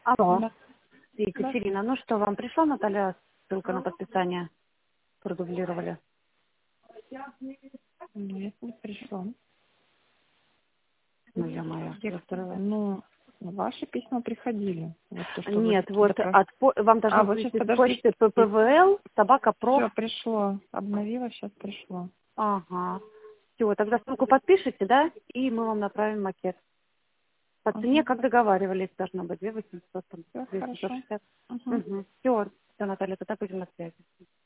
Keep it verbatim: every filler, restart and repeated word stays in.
Алло, Да. Да. Екатерина, ну что, вам пришла, Наталья, ссылка на подписание? Продублировали. Нет, не пришло. Ну, я моя. Я- Ну, ваши письма приходили. Вот то, что вы Нет, вот запро- от по- вам А, должно вот сейчас прийти с подождите. почты ППВЛ, собака проф. Все, пришло. Обновила, сейчас пришло. Ага. Все, тогда ссылку подпишите, да? И мы вам направим макет. По цене, Ага. как договаривались, должно быть две тысячи восемьсот, там, Все две тысячи хорошо. шестьдесят. Ага. Угу. Все, все, Наталья, тогда будем на связи.